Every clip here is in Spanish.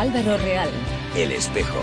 Álvaro Real. El Espejo.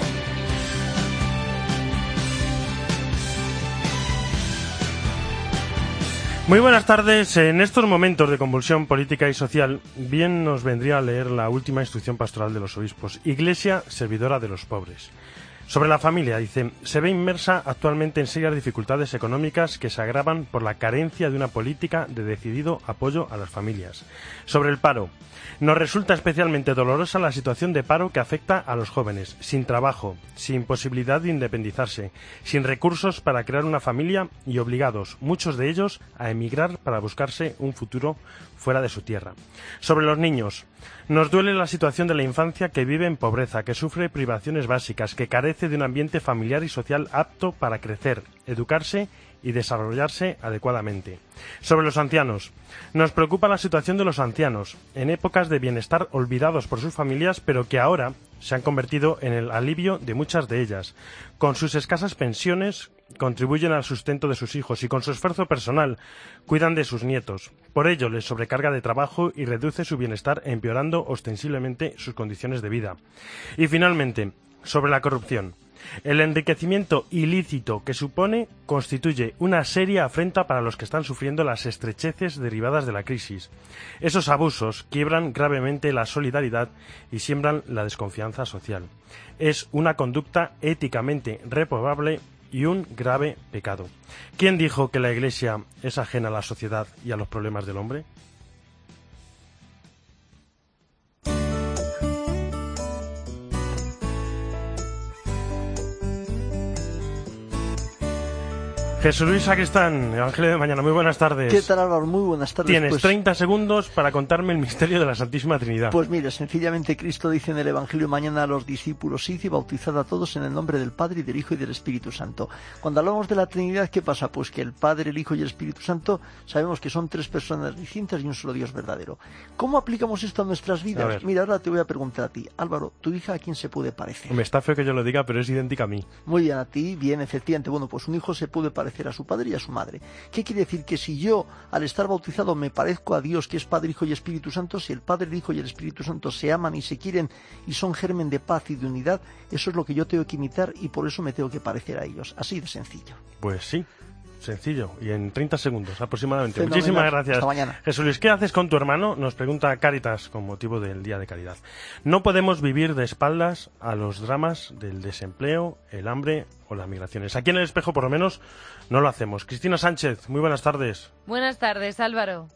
Muy buenas tardes. En estos momentos de convulsión política y social, bien nos vendría a leer la última instrucción pastoral de los obispos. Iglesia servidora de los pobres. Sobre la familia, dice, se ve inmersa actualmente en serias dificultades económicas que se agravan por la carencia de una política de decidido apoyo a las familias. Sobre el paro, nos resulta especialmente dolorosa la situación de paro que afecta a los jóvenes, sin trabajo, sin posibilidad de independizarse, sin recursos para crear una familia y obligados, muchos de ellos, a emigrar para buscarse un futuro fuera de su tierra. Sobre los niños, nos duele la situación de la infancia que vive en pobreza, que sufre privaciones básicas, que carece de un ambiente familiar y social apto para crecer, educarse y desarrollarse adecuadamente. Sobre los ancianos, nos preocupa la situación de los ancianos, en épocas de bienestar olvidados por sus familias, pero que ahora se han convertido en el alivio de muchas de ellas. Con sus escasas pensiones, contribuyen al sustento de sus hijos y con su esfuerzo personal cuidan de sus nietos. Por ello, les sobrecarga de trabajo y reduce su bienestar, empeorando ostensiblemente sus condiciones de vida. Y finalmente, sobre la corrupción. El enriquecimiento ilícito que supone constituye una seria afrenta para los que están sufriendo las estrecheces derivadas de la crisis. Esos abusos quiebran gravemente la solidaridad y siembran la desconfianza social. Es una conducta éticamente reprobable y un grave pecado. ¿Quién dijo que la Iglesia es ajena a la sociedad y a los problemas del hombre? Jesús Luis Sacristán, Evangelio de Mañana, muy buenas tardes. ¿Qué tal, Álvaro? Muy buenas tardes. Tienes 30 segundos para contarme el misterio de la Santísima Trinidad. Pues mira, sencillamente Cristo dice en el Evangelio de Mañana a los discípulos: id y bautizad a todos en el nombre del Padre, y del Hijo, y del Espíritu Santo. Cuando hablamos de la Trinidad, ¿qué pasa? Pues que el Padre, el Hijo y el Espíritu Santo sabemos que son tres personas distintas y un solo Dios verdadero. ¿Cómo aplicamos esto a nuestras vidas? Mira, ahora te voy a preguntar a ti. Álvaro, ¿tu hija a quién se puede parecer? Me está feo que yo lo diga, pero es idéntica a mí. Muy bien, a ti, bien, efectivamente. Bueno, pues un hijo se puede parecer a su padre y a su madre. ¿Qué quiere decir? Que si yo, al estar bautizado, me parezco a Dios, que es Padre, Hijo y Espíritu Santo, si el Padre, el Hijo y el Espíritu Santo se aman y se quieren y son germen de paz y de unidad, eso es lo que yo tengo que imitar y por eso me tengo que parecer a ellos. Así de sencillo. Pues sí, sencillo, y en 30 segundos aproximadamente. Fenomenal. Muchísimas gracias. Hasta mañana. Jesús Luis, ¿qué haces con tu hermano? Nos pregunta Cáritas con motivo del Día de Caridad. No podemos vivir de espaldas a los dramas del desempleo, el hambre o las migraciones. Aquí en El Espejo, por lo menos, no lo hacemos. Cristina Sánchez, muy buenas tardes. Buenas tardes, Álvaro.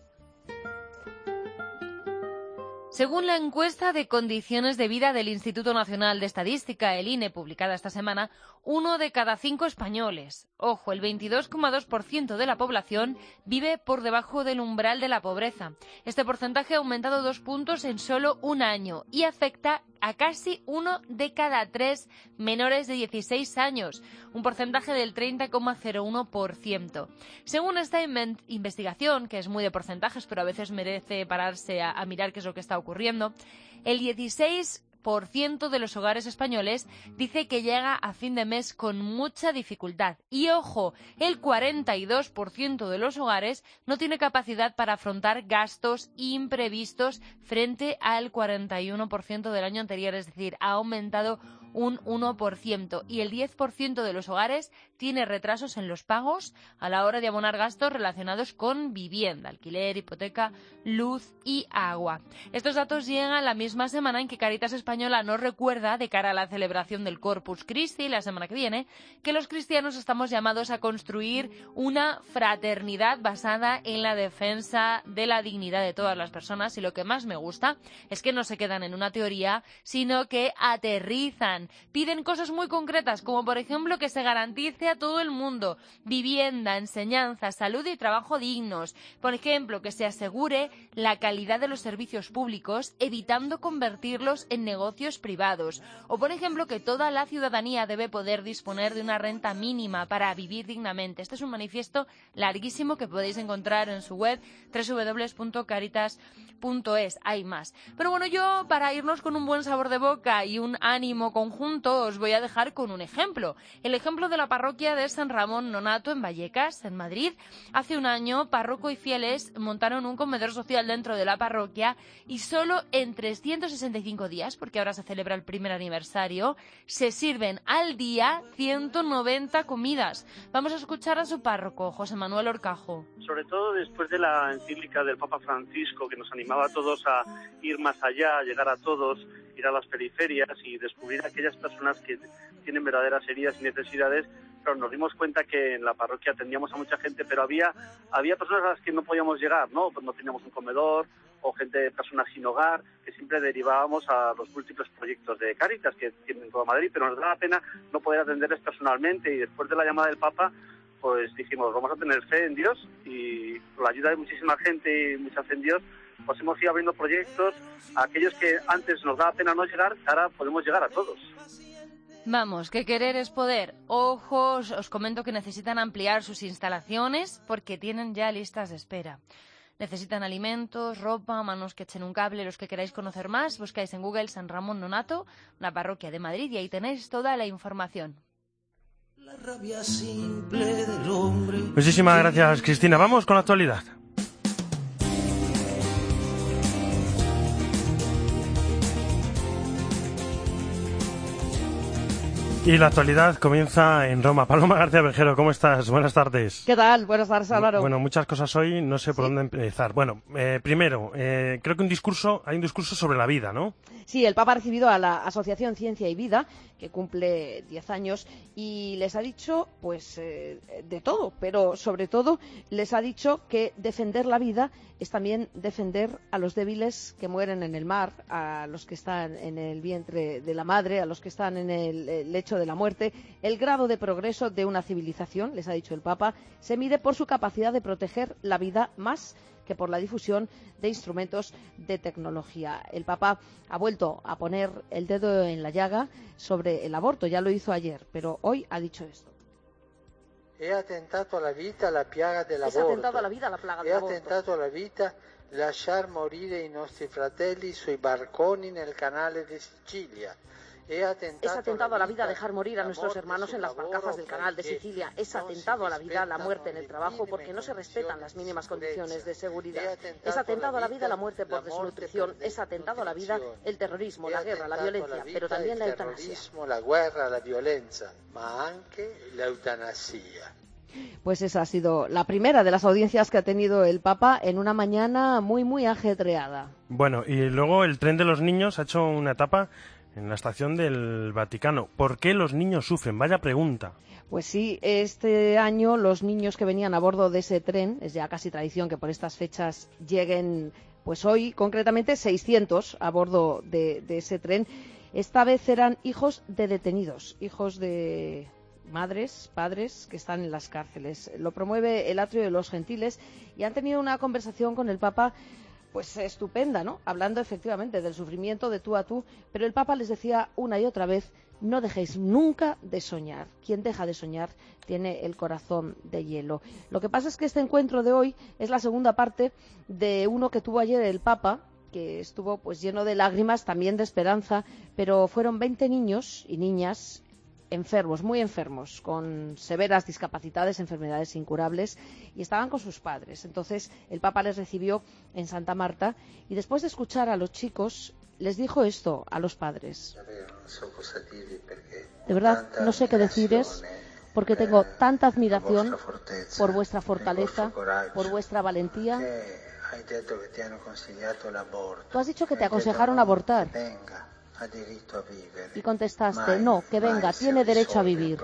Según la encuesta de condiciones de vida del Instituto Nacional de Estadística, el INE, publicada esta semana, 1 de cada 5 españoles, ojo, el 22,2% de la población vive por debajo del umbral de la pobreza. Este porcentaje ha aumentado 2 puntos en solo un año y afecta a casi 1 de cada 3 menores de 16 años, un porcentaje del 30,01%. Según esta investigación, que es muy de porcentajes, pero a veces merece pararse a mirar qué es lo que está ocurriendo, el 16% de los hogares españoles dice que llega a fin de mes con mucha dificultad. Y ojo, el 42% de los hogares no tiene capacidad para afrontar gastos imprevistos frente al 41% del año anterior, es decir, ha aumentado un 1%, y el 10% de los hogares tiene retrasos en los pagos a la hora de abonar gastos relacionados con vivienda, alquiler, hipoteca, luz y agua. Estos datos llegan la misma semana en que Cáritas Española nos recuerda, de cara a la celebración del Corpus Christi la semana que viene, que los cristianos estamos llamados a construir una fraternidad basada en la defensa de la dignidad de todas las personas, y lo que más me gusta es que no se quedan en una teoría, sino que aterrizan. Piden cosas muy concretas, como por ejemplo que se garantice a todo el mundo vivienda, enseñanza, salud y trabajo dignos. Por ejemplo, que se asegure la calidad de los servicios públicos, evitando convertirlos en negocios privados. O por ejemplo, que toda la ciudadanía debe poder disponer de una renta mínima para vivir dignamente. Este es un manifiesto larguísimo que podéis encontrar en su web www.caritas.es. Hay más. Pero bueno, yo, para irnos con un buen sabor de boca y un ánimo conjunto, conjunto, os voy a dejar con un ejemplo. El ejemplo de la parroquia de San Ramón Nonato en Vallecas, en Madrid. Hace un año, párroco y fieles montaron un comedor social dentro de la parroquia y solo en 365 días, porque ahora se celebra el primer aniversario, se sirven al día 190 comidas. Vamos a escuchar a su párroco, José Manuel Horcajo. Sobre todo después de la encíclica del Papa Francisco, que nos animaba a todos a ir más allá, a llegar a todos, ir a las periferias y descubrir a aquellas personas que tienen verdaderas heridas y necesidades. Pero nos dimos cuenta que en la parroquia atendíamos a mucha gente, pero había personas a las que no podíamos llegar, ¿no? Pues no teníamos un comedor, o personas sin hogar, que siempre derivábamos a los múltiples proyectos de Cáritas que tienen en toda Madrid, pero nos da la pena no poder atenderles personalmente, y después de la llamada del Papa, pues dijimos, vamos a tener fe en Dios, y con la ayuda de muchísima gente y mucha fe en Dios, pues hemos ido abriendo proyectos a aquellos que antes nos daba pena no llegar, ahora podemos llegar a todos. Vamos, que querer es poder. Ojos, os comento que necesitan ampliar sus instalaciones porque tienen ya listas de espera. Necesitan alimentos, ropa, manos que echen un cable. Los que queráis conocer más, buscáis en Google San Ramón Nonato, una parroquia de Madrid, y ahí tenéis toda la información. La rabia simple del hombre. Muchísimas gracias, Cristina. Vamos con la actualidad. Y la actualidad comienza en Roma. Paloma García Vejero, ¿cómo estás? Buenas tardes. ¿Qué tal? Buenas tardes, Álvaro. Bueno, muchas cosas hoy, no sé por dónde empezar. Bueno, primero, creo que hay un discurso sobre la vida, ¿no? Sí, el Papa ha recibido a la Asociación Ciencia y Vida, que cumple 10 años, y les ha dicho, pues, de todo, pero sobre todo les ha dicho que defender la vida es también defender a los débiles que mueren en el mar, a los que están en el vientre de la madre, a los que están en el lecho de la muerte. El grado de progreso de una civilización, les ha dicho el Papa, se mide por su capacidad de proteger la vida más que por la difusión de instrumentos de tecnología. El Papa ha vuelto a poner el dedo en la llaga sobre el aborto, ya lo hizo ayer, pero hoy ha dicho esto. È attentato alla vita la piaga dell'aborto. Es atentado a la vida la plaga del aborto. È attentato alla vita lasciar morire i nostri fratelli sui barconi nel canale di Sicilia. Es atentado a la vida dejar morir a nuestros hermanos en las barcazas del canal de Sicilia. Es atentado a la vida la muerte en el trabajo porque no se respetan las mínimas condiciones de seguridad. Es atentado a la vida la muerte por desnutrición. Es atentado a la vida el terrorismo, la guerra, la violencia, pero también la eutanasia. La guerra, la violencia, ma anche la eutanasia. Pues esa ha sido la primera de las audiencias que ha tenido el Papa en una mañana muy, muy ajetreada. Bueno, y luego el tren de los niños ha hecho una etapa en la estación del Vaticano. ¿Por qué los niños sufren? Vaya pregunta. Pues sí, este año los niños que venían a bordo de ese tren, es ya casi tradición que por estas fechas lleguen, pues hoy concretamente 600 a bordo de ese tren. Esta vez eran hijos de detenidos, hijos de madres, padres que están en las cárceles. Lo promueve el Atrio de los Gentiles y han tenido una conversación con el Papa pues estupenda, ¿no? Hablando efectivamente del sufrimiento de tú a tú, pero el Papa les decía una y otra vez, no dejéis nunca de soñar. Quien deja de soñar tiene el corazón de hielo. Lo que pasa es que este encuentro de hoy es la segunda parte de uno que tuvo ayer el Papa, que estuvo pues lleno de lágrimas, también de esperanza, pero fueron 20 niños y niñas enfermos, muy enfermos, con severas discapacidades, enfermedades incurables, y estaban con sus padres. Entonces el Papa les recibió en Santa Marta y después de escuchar a los chicos les dijo esto a los padres. De verdad no sé qué decirles porque tengo tanta admiración por vuestra fortaleza, por vuestra valentía. Tú has dicho que te aconsejaron abortar. Y contestaste, no, que venga, tiene derecho a vivir.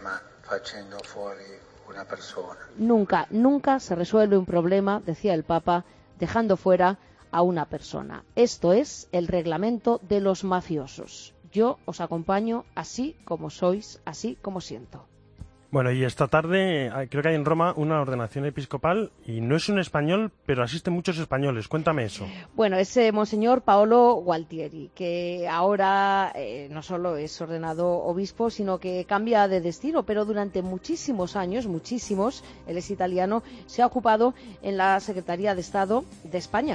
Nunca, nunca se resuelve un problema, decía el Papa, dejando fuera a una persona. Esto es el reglamento de los mafiosos. Yo os acompaño así como sois, así como siento. Bueno, y esta tarde creo que hay en Roma una ordenación episcopal y no es un español, pero asisten muchos españoles. Cuéntame eso. Bueno, es Monseñor Paolo Gualtieri, que ahora no solo es ordenado obispo, sino que cambia de destino, pero durante muchísimos años, él es italiano, se ha ocupado en la Secretaría de Estado de España.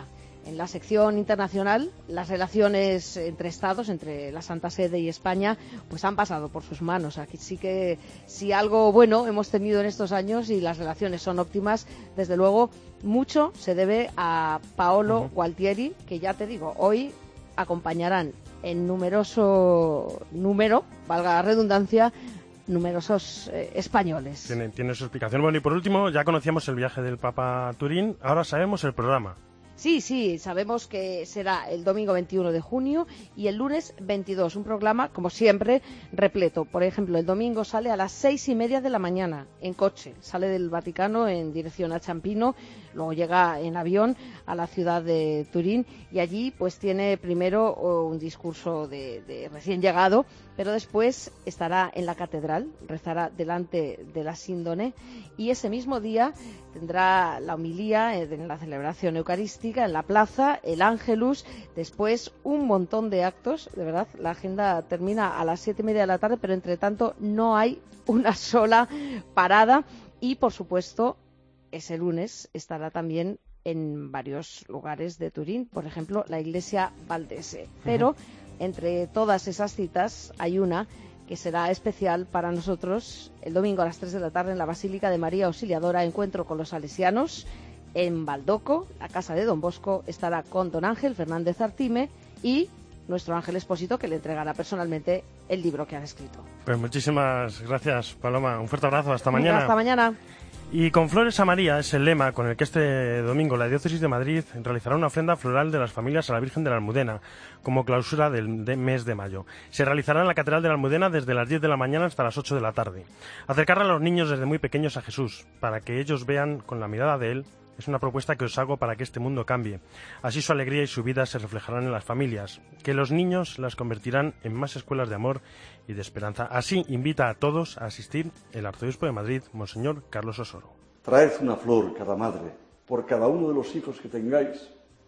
En la sección internacional, las relaciones entre Estados, entre la Santa Sede y España, pues han pasado por sus manos. Aquí sí que, si algo bueno hemos tenido en estos años y las relaciones son óptimas, desde luego, mucho se debe a Paolo Gualtieri, que ya te digo, hoy acompañarán en numeroso número, valga la redundancia, numerosos españoles. Tiene su explicación. Bueno, y por último, ya conocíamos el viaje del Papa a Turín, ahora sabemos el programa. Sí, sabemos que será el domingo 21 de junio y el lunes 22, un programa, como siempre, repleto. Por ejemplo, el domingo sale a las 6:30 de la mañana, en coche. Sale del Vaticano en dirección a Ciampino, luego llega en avión a la ciudad de Turín y allí pues tiene primero un discurso de recién llegado, pero después estará en la catedral, rezará delante de la síndone y ese mismo día tendrá la homilía en la celebración eucarística en la plaza, el Ángelus, después un montón de actos, de verdad, la agenda termina a las 7:30 de la tarde, pero entre tanto no hay una sola parada y por supuesto ese lunes estará también en varios lugares de Turín, por ejemplo la iglesia Valdese, pero entre todas esas citas hay una que será especial para nosotros el domingo a las 3 de la tarde en la Basílica de María Auxiliadora, encuentro con los salesianos en Baldoco, la casa de Don Bosco, estará con don Ángel Fernández Artime y nuestro Ángel Expósito, que le entregará personalmente el libro que han escrito. Pues muchísimas gracias, Paloma, un fuerte abrazo, hasta mañana. Hasta mañana. Y con Flores a María es el lema con el que este domingo la Diócesis de Madrid realizará una ofrenda floral de las familias a la Virgen de la Almudena, como clausura del mes de mayo. Se realizará en la Catedral de la Almudena desde las 10 de la mañana hasta las 8 de la tarde. Acercar a los niños desde muy pequeños a Jesús, para que ellos vean con la mirada de Él, es una propuesta que os hago para que este mundo cambie. Así su alegría y su vida se reflejarán en las familias, que los niños las convertirán en más escuelas de amor y de esperanza. Así invita a todos a asistir el arzobispo de Madrid, Monseñor Carlos Osoro. Traed una flor cada madre, por cada uno de los hijos que tengáis.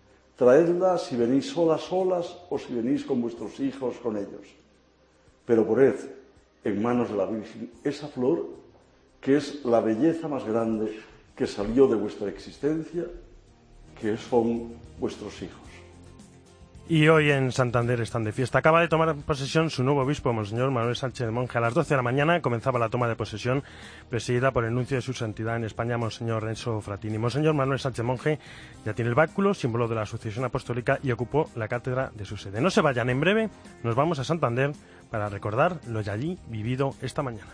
Traedla si venís solas o si venís con vuestros hijos con ellos. Pero poned en manos de la Virgen esa flor que es la belleza más grande que salió de vuestra existencia, que son vuestros hijos. Y hoy en Santander están de fiesta. Acaba de tomar posesión su nuevo obispo, Monseñor Manuel Sánchez Monje. A las 12 de la mañana comenzaba la toma de posesión, presidida por el nuncio de su santidad en España, Monseñor Renzo Fratini. Monseñor Manuel Sánchez Monje ya tiene el báculo, símbolo de la Asociación Apostólica, y ocupó la cátedra de su sede. No se vayan, en breve nos vamos a Santander para recordar lo ya allí vivido esta mañana.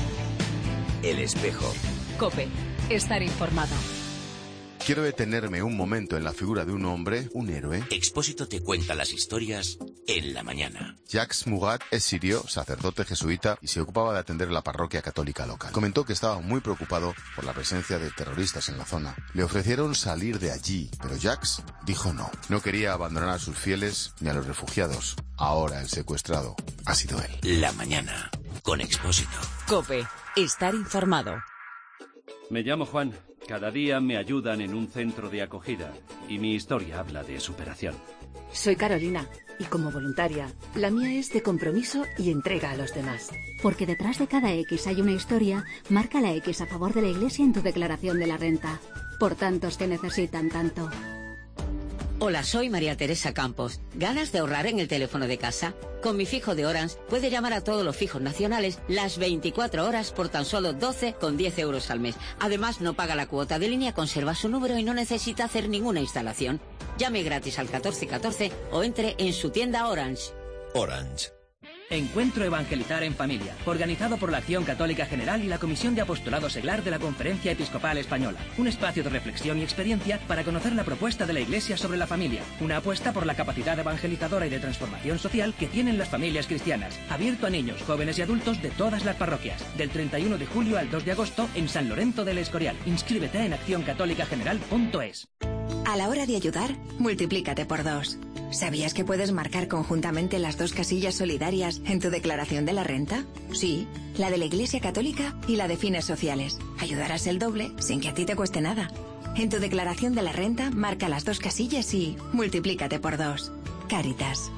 El Espejo. COPE. Estar informado. Quiero detenerme un momento en la figura de un hombre, un héroe. Expósito te cuenta las historias en la mañana. Jacques Murat es sirio, sacerdote jesuita y se ocupaba de atender la parroquia católica local. Comentó que estaba muy preocupado por la presencia de terroristas en la zona. Le ofrecieron salir de allí, pero Jacques dijo no. No quería abandonar a sus fieles ni a los refugiados. Ahora el secuestrado ha sido él. La mañana, con Expósito. COPE. Estar informado. Me llamo Juan. Cada día me ayudan en un centro de acogida y mi historia habla de superación. Soy Carolina y como voluntaria, la mía es de compromiso y entrega a los demás. Porque detrás de cada X hay una historia, marca la X a favor de la Iglesia en tu declaración de la renta. Por tantos que necesitan tanto. Hola, soy María Teresa Campos. ¿Ganas de ahorrar en el teléfono de casa? Con mi fijo de Orange puede llamar a todos los fijos nacionales las 24 horas por tan solo 12,10 euros al mes. Además, no paga la cuota de línea, conserva su número y no necesita hacer ninguna instalación. Llame gratis al 1414 o entre en su tienda Orange. Orange. Encuentro Evangelizar en Familia, organizado por la Acción Católica General y la Comisión de Apostolado Seglar de la Conferencia Episcopal Española. Un espacio de reflexión y experiencia para conocer la propuesta de la Iglesia sobre la familia. Una apuesta por la capacidad evangelizadora y de transformación social que tienen las familias cristianas. Abierto a niños, jóvenes y adultos de todas las parroquias. Del 31 de julio al 2 de agosto en San Lorenzo del Escorial. Inscríbete en accioncatólicageneral.es. A la hora de ayudar, multiplícate por 2. ¿Sabías que puedes marcar conjuntamente las 2 casillas solidarias en tu declaración de la renta? Sí, la de la Iglesia Católica y la de fines sociales. Ayudarás el doble sin que a ti te cueste nada. En tu declaración de la renta, marca las 2 casillas y multiplícate por 2. Cáritas.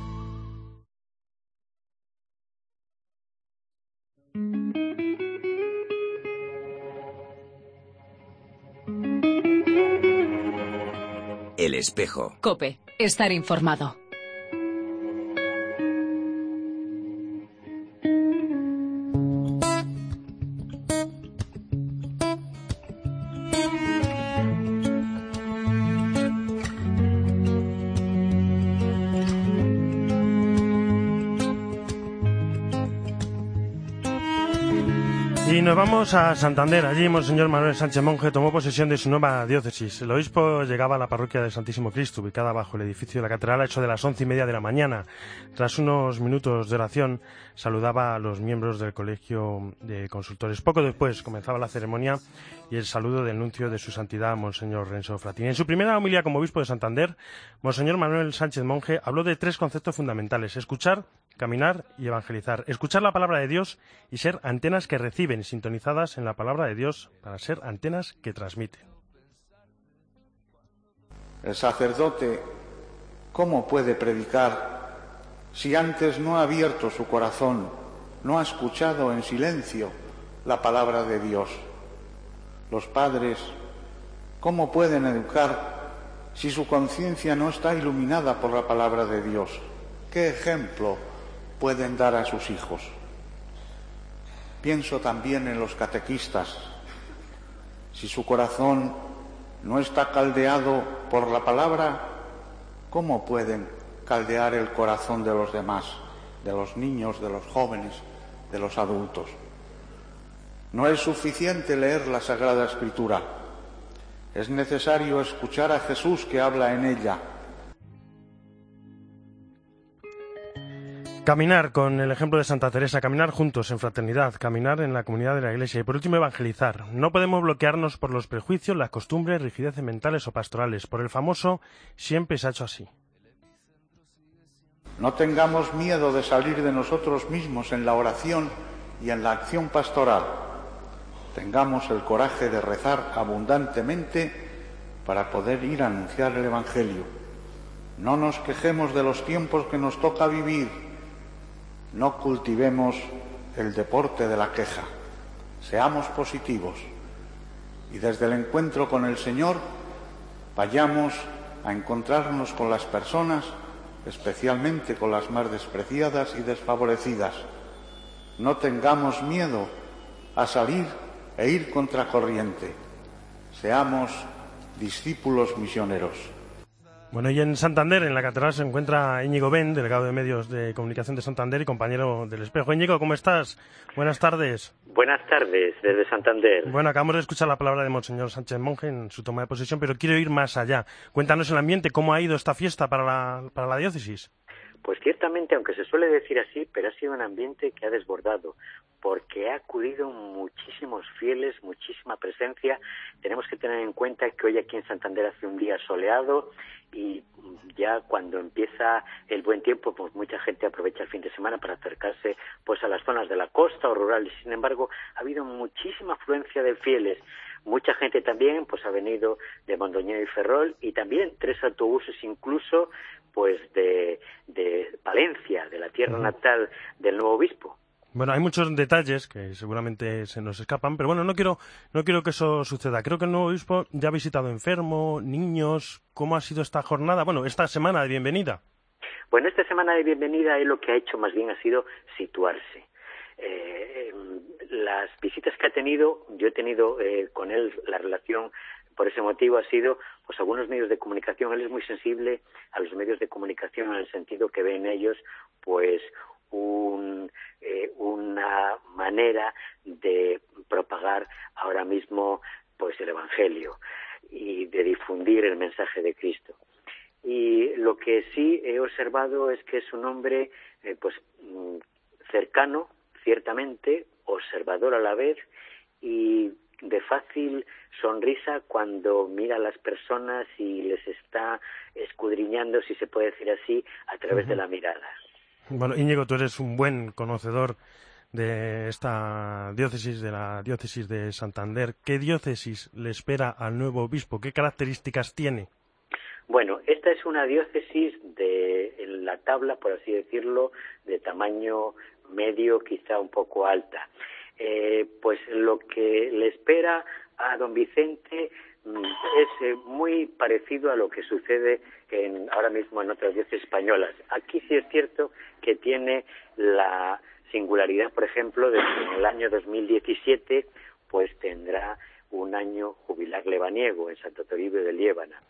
El Espejo. COPE. Estar informado. Y nos vamos a Santander. Allí Monseñor Manuel Sánchez Monje tomó posesión de su nueva diócesis. El obispo llegaba a la parroquia del Santísimo Cristo, ubicada bajo el edificio de la catedral, a eso de las 11:30 de la mañana. Tras unos minutos de oración, saludaba a los miembros del Colegio de Consultores. Poco después comenzaba la ceremonia y el saludo del nuncio de su santidad, Monseñor Renzo Frattini. En su primera homilía como obispo de Santander, Monseñor Manuel Sánchez Monje habló de 3 conceptos fundamentales: escuchar, caminar y evangelizar. Escuchar la palabra de Dios y ser antenas que reciben, sintonizadas en la palabra de Dios para ser antenas que transmiten. El sacerdote, ¿cómo puede predicar si antes no ha abierto su corazón, no ha escuchado en silencio la palabra de Dios? Los padres, ¿cómo pueden educar si su conciencia no está iluminada por la palabra de Dios? ¿Qué ejemplo pueden dar a sus hijos? Pienso también en los catequistas. Si su corazón no está caldeado por la palabra, ¿cómo pueden caldear el corazón de los demás, de los niños, de los jóvenes, de los adultos? No es suficiente leer la Sagrada Escritura. Es necesario escuchar a Jesús que habla en ella. Caminar con el ejemplo de Santa Teresa, caminar juntos en fraternidad, caminar en la comunidad de la Iglesia y por último evangelizar. No podemos bloquearnos por los prejuicios, las costumbres, rigideces mentales o pastorales. Por el famoso siempre se ha hecho así. No tengamos miedo de salir de nosotros mismos en la oración y en la acción pastoral. Tengamos el coraje de rezar abundantemente para poder ir a anunciar el Evangelio. No nos quejemos de los tiempos que nos toca vivir. No cultivemos el deporte de la queja. Seamos positivos y desde el encuentro con el Señor vayamos a encontrarnos con las personas, especialmente con las más despreciadas y desfavorecidas. No tengamos miedo a salir e ir contracorriente. Seamos discípulos misioneros. Bueno, y en Santander, en la catedral, se encuentra Íñigo Ben, delegado de Medios de Comunicación de Santander y compañero del Espejo. Íñigo, ¿cómo estás? Buenas tardes. Buenas tardes, desde Santander. Bueno, acabamos de escuchar la palabra de Monseñor Sánchez Monje en su toma de posesión, pero quiero ir más allá. Cuéntanos el ambiente, ¿cómo ha ido esta fiesta para la diócesis? Pues ciertamente, aunque se suele decir así, pero ha sido un ambiente que ha desbordado, porque ha acudido muchísimos fieles, muchísima presencia. Tenemos que tener en cuenta que hoy aquí en Santander hace un día soleado y ya cuando empieza el buen tiempo, pues mucha gente aprovecha el fin de semana para acercarse pues a las zonas de la costa o rurales. Sin embargo, ha habido muchísima afluencia de fieles. Mucha gente también pues ha venido de Mondoñedo y Ferrol y también 3 autobuses incluso pues de Palencia, de la tierra natal del nuevo obispo. Bueno, hay muchos detalles que seguramente se nos escapan, pero bueno, no quiero que eso suceda. Creo que el nuevo obispo ya ha visitado enfermos, niños. ¿Cómo ha sido esta jornada? Bueno, esta semana de bienvenida. Bueno, esta semana de bienvenida lo que ha hecho más bien ha sido situarse. Las visitas que ha tenido, yo he tenido con él la relación, por ese motivo ha sido pues algunos medios de comunicación. Él es muy sensible a los medios de comunicación en el sentido que ve en ellos pues una manera de propagar ahora mismo pues el Evangelio y de difundir el mensaje de Cristo. Y lo que sí he observado es que es un hombre pues cercano, ciertamente, observador a la vez y de fácil sonrisa cuando mira a las personas y les está escudriñando, si se puede decir así, a través de la mirada. Bueno, Íñigo, tú eres un buen conocedor de esta diócesis, de la diócesis de Santander. ¿Qué diócesis le espera al nuevo obispo? ¿Qué características tiene? Bueno, esta es una diócesis en la tabla, por así decirlo, de tamaño medio, quizá un poco alta. Pues lo que le espera a don Vicente es muy parecido a lo que sucede ahora mismo en otras diócesis españolas. Aquí sí es cierto que tiene la singularidad, por ejemplo, de que en el año 2017 pues tendrá un año jubilar lebaniego en Santo Toribio de Liébana.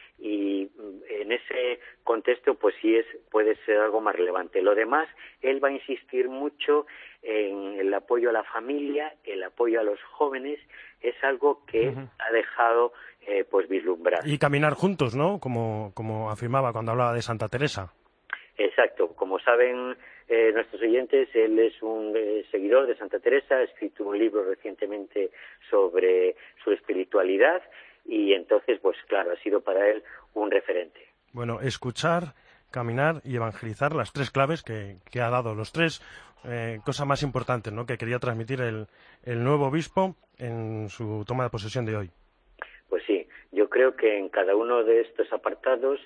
Y en ese contexto pues sí puede ser algo más relevante. Lo demás, él va a insistir mucho en el apoyo a la familia, el apoyo a los jóvenes, es algo que ha dejado pues vislumbrar. Y caminar juntos, ¿no? Como afirmaba cuando hablaba de Santa Teresa. Exacto. Como saben nuestros oyentes, él es un seguidor de Santa Teresa, ha escrito un libro recientemente sobre su espiritualidad y entonces, pues claro, ha sido para él un referente. Bueno, escuchar, caminar y evangelizar, las tres claves que ha dado, los tres cosas más importantes, ¿no?, que quería transmitir el nuevo obispo en su toma de posesión de hoy. Pues sí, yo creo que en cada uno de estos apartados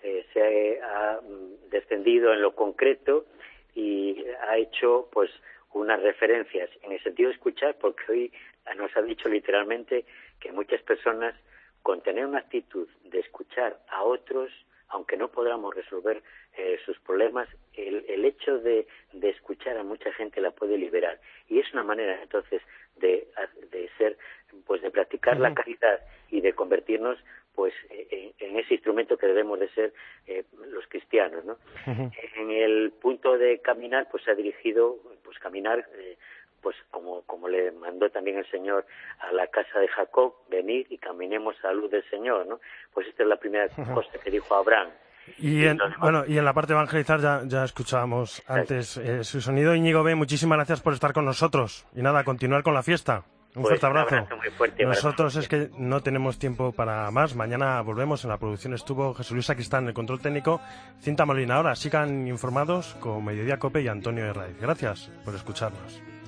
se ha descendido en lo concreto y ha hecho pues unas referencias en el sentido de escuchar, porque hoy nos ha dicho literalmente que muchas personas, con tener una actitud de escuchar a otros, aunque no podamos resolver sus problemas, el hecho de escuchar a mucha gente la puede liberar. Y es una manera entonces de ser, pues de practicar la caridad y de convertirnos pues en ese instrumento que debemos de ser los cristianos, ¿no? En el punto de caminar, pues se ha dirigido pues caminar pues como le mandó también el Señor a la casa de Jacob, venid y caminemos a la luz del Señor, ¿no? Pues esta es la primera cosa que dijo Abraham. Y en la parte de evangelizar ya escuchábamos antes su sonido. Íñigo B., muchísimas gracias por estar con nosotros. Y nada, continuar con la fiesta. Un fuerte abrazo. Un abrazo muy fuerte. Nosotros es que no tenemos tiempo para más. Mañana volvemos. En la producción estuvo Jesús Luis Sacristán, en el control técnico, Cinta Molina. Ahora sigan informados con Mediodía Cope y Antonio Herraiz. Gracias por escucharnos.